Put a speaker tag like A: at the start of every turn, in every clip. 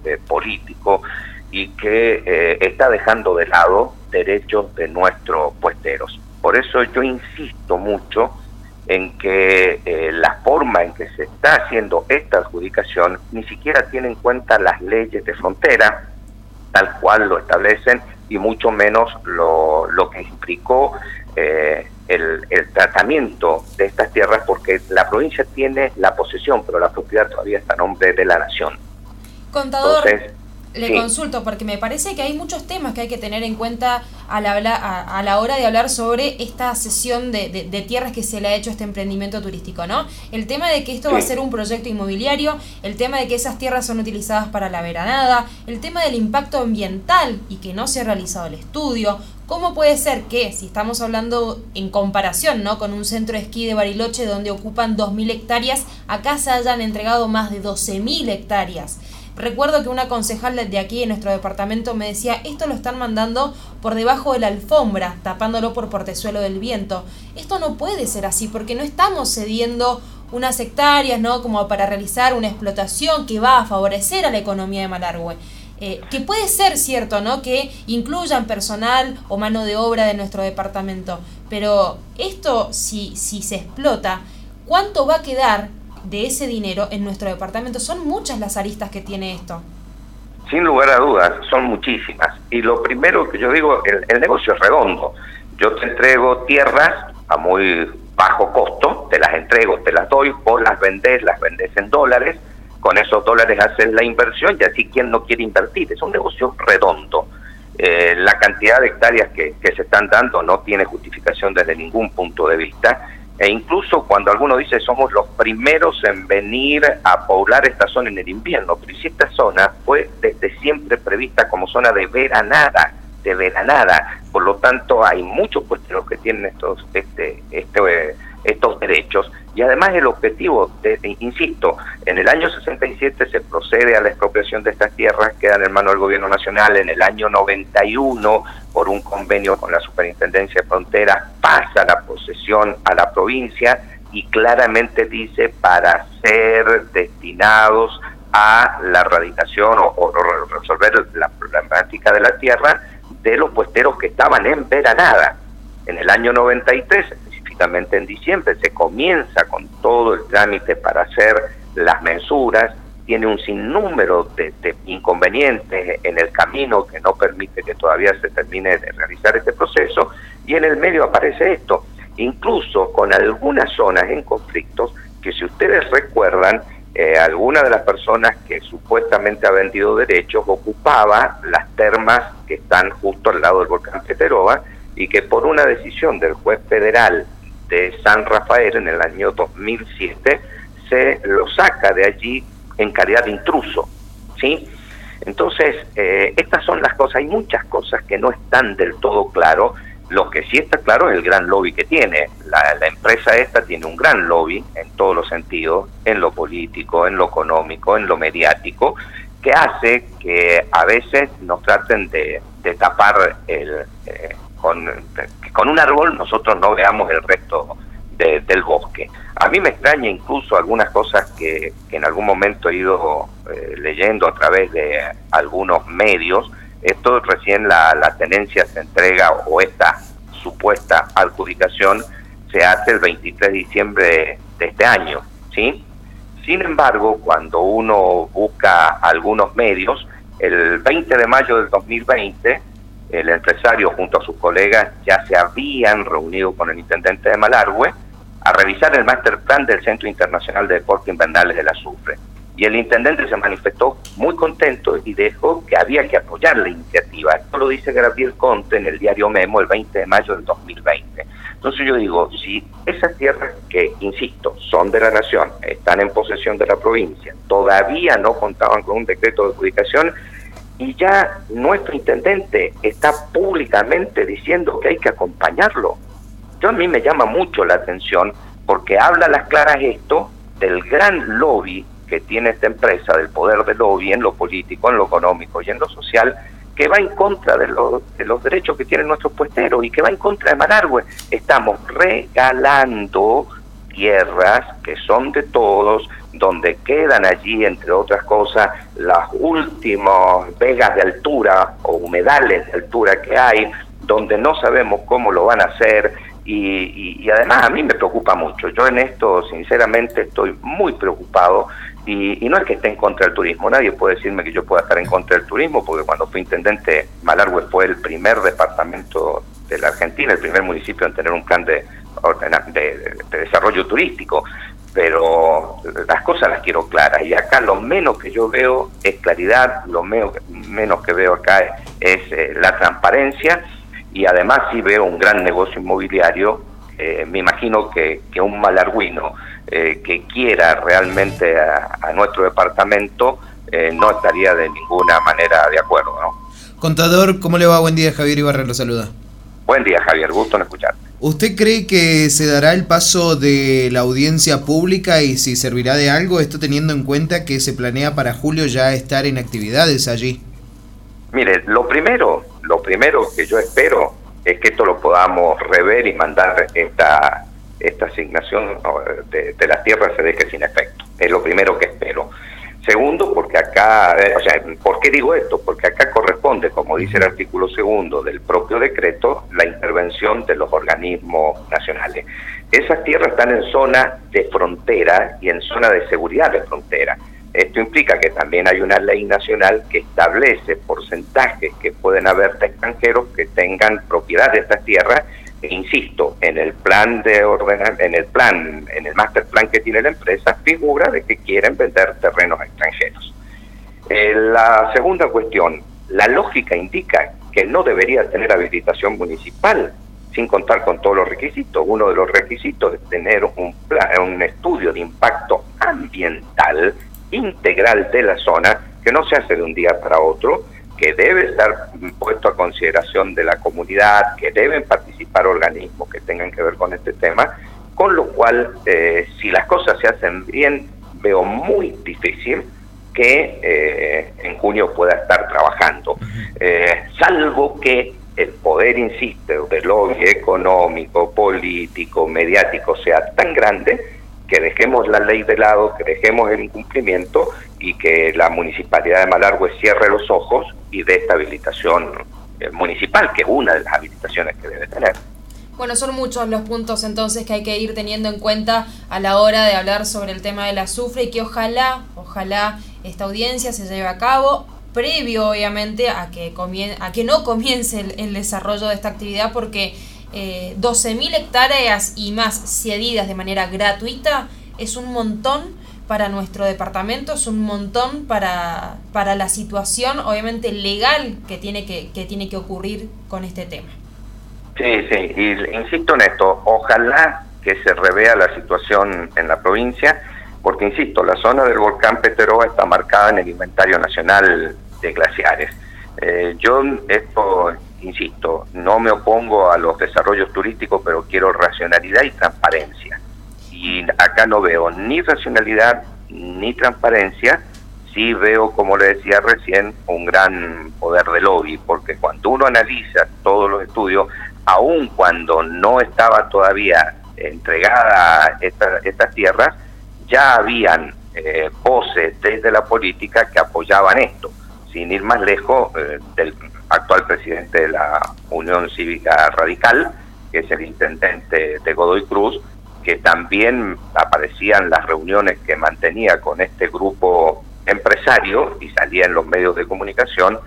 A: político y que está dejando de lado derechos de nuestros puesteros. Por eso yo insisto mucho en que la forma en que se está haciendo esta adjudicación ni siquiera tiene en cuenta las leyes de frontera, tal cual lo establecen, y mucho menos lo que implicó el tratamiento de estas tierras, porque la provincia tiene la posesión, pero la propiedad todavía está a nombre de la nación.
B: Contador,
A: entonces,
B: le
A: sí.
B: consulto porque me parece que hay muchos temas que hay que tener en cuenta a la hora de hablar sobre esta cesión de tierras que se le ha hecho a este emprendimiento turístico, ¿no? El tema de que esto va a ser un proyecto inmobiliario, el tema de que esas tierras son utilizadas para la veranada, el tema del impacto ambiental y que no se ha realizado el estudio. ¿Cómo puede ser que, si estamos hablando en comparación, ¿no?, con un centro de esquí de Bariloche donde ocupan 2.000 hectáreas, acá se hayan entregado más de 12.000 hectáreas? Recuerdo que una concejal de aquí en nuestro departamento me decía, esto lo están mandando por debajo de la alfombra, tapándolo por portezuelo del viento. Esto no puede ser así, porque no estamos cediendo unas hectáreas, ¿no?, como para realizar una explotación que va a favorecer a la economía de Malargüe. Que puede ser cierto, ¿no?, que incluyan personal o mano de obra de nuestro departamento, pero esto, si se explota, ¿cuánto va a quedar de ese dinero en nuestro departamento? Son muchas las aristas que tiene esto.
A: Sin lugar a dudas, son muchísimas. Y lo primero que yo digo, el negocio es redondo. Yo te entrego tierras a muy bajo costo, te las entrego, te las doy, vos las vendés en dólares, con esos dólares haces la inversión y así quien no quiere invertir. Es un negocio redondo. La cantidad de hectáreas que se están dando no tiene justificación desde ningún punto de vista. E incluso cuando alguno dice somos los primeros en venir a poblar esta zona en el invierno, pero si esta zona fue desde siempre prevista como zona de veranada, por lo tanto hay muchos puesteros que tienen estos derechos, y además el objetivo, insisto, en el año 67 se procede a la expropiación de estas tierras, quedan en manos del gobierno nacional. En el año 91, por un convenio con la Superintendencia de Fronteras, pasa la posesión a la provincia y claramente dice para ser destinados a la erradicación o resolver la problemática de la tierra de los puesteros que estaban en veranada. En el año 93, específicamente en diciembre, se comienza con todo el trámite para hacer las mensuras. Tiene un sinnúmero de inconvenientes en el camino que no permite que todavía se termine de realizar este proceso, y en el medio aparece esto, incluso con algunas zonas en conflictos que, si ustedes recuerdan, alguna de las personas que supuestamente ha vendido derechos ocupaba las termas que están justo al lado del volcán Peterova, y que por una decisión del juez federal de San Rafael en el año 2007 se lo saca de allí en calidad de intruso, ¿sí? Entonces, estas son las cosas. Hay muchas cosas que no están del todo claro. Lo que sí está claro es el gran lobby que tiene. La empresa esta tiene un gran lobby en todos los sentidos, en lo político, en lo económico, en lo mediático, que hace que a veces nos traten de tapar con un árbol nosotros no veamos el resto del bosque. A mí me extraña incluso algunas cosas que en algún momento he ido leyendo a través de algunos medios. Esto recién la tenencia se entrega, o esta supuesta adjudicación se hace el 23 de diciembre de este año, ¿sí? Sin embargo, cuando uno busca algunos medios, el 20 de mayo del 2020, el empresario junto a sus colegas ya se habían reunido con el intendente de Malargüe a revisar el master plan del Centro Internacional de Deportes Invernales del Azufre. Y el intendente se manifestó muy contento y dijo que había que apoyar la iniciativa. Esto lo dice Gabriel Conte en el diario Memo el 20 de mayo del 2020. Entonces yo digo, si esas tierras que, insisto, son de la nación, están en posesión de la provincia, todavía no contaban con un decreto de adjudicación, y ya nuestro intendente está públicamente diciendo que hay que acompañarlo. A mí me llama mucho la atención, porque habla a las claras esto del gran lobby que tiene esta empresa, del poder del lobby en lo político, en lo económico y en lo social, que va en contra de los derechos que tienen nuestros puesteros y que va en contra de Malargüe. Estamos regalando tierras que son de todos, donde quedan allí, entre otras cosas, las últimas vegas de altura o humedales de altura que hay, donde no sabemos cómo lo van a hacer, y además a mí me preocupa mucho. Yo en esto sinceramente estoy muy preocupado, y no es que esté en contra del turismo, nadie puede decirme que yo pueda estar en contra del turismo, porque cuando fui intendente, Malargüe fue el primer departamento de la Argentina, el primer municipio en tener un plan de desarrollo turístico, pero las cosas las quiero claras, y acá lo menos que yo veo es claridad, lo menos que veo acá es la transparencia, y además sí veo un gran negocio inmobiliario. Me imagino que un malargüino que quiera realmente a nuestro departamento no estaría de ninguna manera de acuerdo, ¿no?
C: Contador, ¿cómo le va? Buen día, Javier Ibarra lo saluda.
A: Buen día, Javier, gusto en escucharte.
C: ¿Usted cree que se dará el paso de la audiencia pública y si servirá de algo, esto teniendo en cuenta que se planea para julio ya estar en actividades allí?
A: Mire, lo primero que yo espero es que esto lo podamos rever y mandar esta asignación de las tierras se deje sin efecto. Es lo primero que espero. Segundo, porque acá, ¿por qué digo esto? Porque acá corresponde, como dice el artículo 2 del propio decreto, la intervención de los organismos nacionales. Esas tierras están en zona de frontera y en zona de seguridad de frontera. Esto implica que también hay una ley nacional que establece porcentajes que pueden haber de extranjeros que tengan propiedad de estas tierras. E insisto, en el plan en el master plan que tiene la empresa figura de que quieren vender terrenos a extranjeros. La segunda cuestión, la lógica indica que no debería tener habilitación municipal sin contar con todos los requisitos. Uno de los requisitos es tener un estudio de impacto ambiental integral de la zona, que no se hace de un día para otro, que debe estar puesto a consideración de la comunidad, que deben participar organismos que tengan que ver con este tema, con lo cual, si las cosas se hacen bien, veo muy difícil que en junio pueda estar trabajando, salvo que el poder, insisto, del lobby económico, político, mediático sea tan grande que dejemos la ley de lado, que dejemos el incumplimiento y que la Municipalidad de Malargüe cierre los ojos y dé esta habilitación municipal, que es una de las habilitaciones que debe tener.
B: Bueno, son muchos los puntos entonces que hay que ir teniendo en cuenta a la hora de hablar sobre el tema del azufre, y que ojalá esta audiencia se lleve a cabo previo, obviamente, a que no comience el desarrollo de esta actividad, porque 12.000 hectáreas y más cedidas de manera gratuita es un montón para nuestro departamento, es un montón para la situación, obviamente, legal que tiene que ocurrir con este tema.
A: Sí, y insisto en esto, ojalá que se revea la situación en la provincia, porque insisto, la zona del volcán Peteroa está marcada en el inventario nacional de glaciares. Yo insisto, no me opongo a los desarrollos turísticos, pero quiero racionalidad y transparencia. Y acá no veo ni racionalidad ni transparencia. Sí veo, como le decía recién, un gran poder de lobby, porque cuando uno analiza todos los estudios, aun cuando no estaba todavía entregada estas tierras, ya habían voces desde la política que apoyaban esto. Sin ir más lejos, del actual presidente de la Unión Cívica Radical, que es el intendente de Godoy Cruz, que también aparecían las reuniones que mantenía con este grupo empresario y salía en los medios de comunicación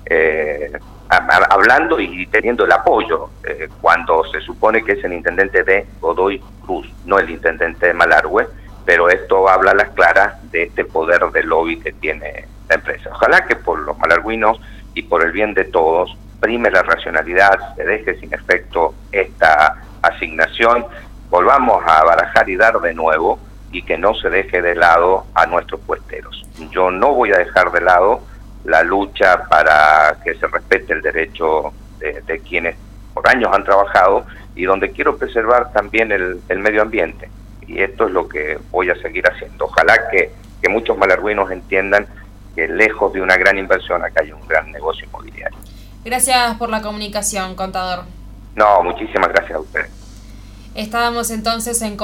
A: hablando y teniendo el apoyo, cuando se supone que es el intendente de Godoy Cruz, no el intendente de Malargüe, pero esto habla a las claras de este poder de lobby que tiene la empresa. Ojalá que por los malargüinos y por el bien de todos prime la racionalidad, se deje sin efecto esta asignación, volvamos a barajar y dar de nuevo, y que no se deje de lado a nuestros puesteros. Yo no voy a dejar de lado la lucha para que se respete el derecho de quienes por años han trabajado, y donde quiero preservar también el medio ambiente. Y esto es lo que voy a seguir haciendo. Ojalá que muchos malargüinos entiendan que lejos de una gran inversión acá hay un gran negocio inmobiliario.
B: Gracias por la comunicación, contador.
A: No, muchísimas gracias a ustedes.
B: Estábamos entonces en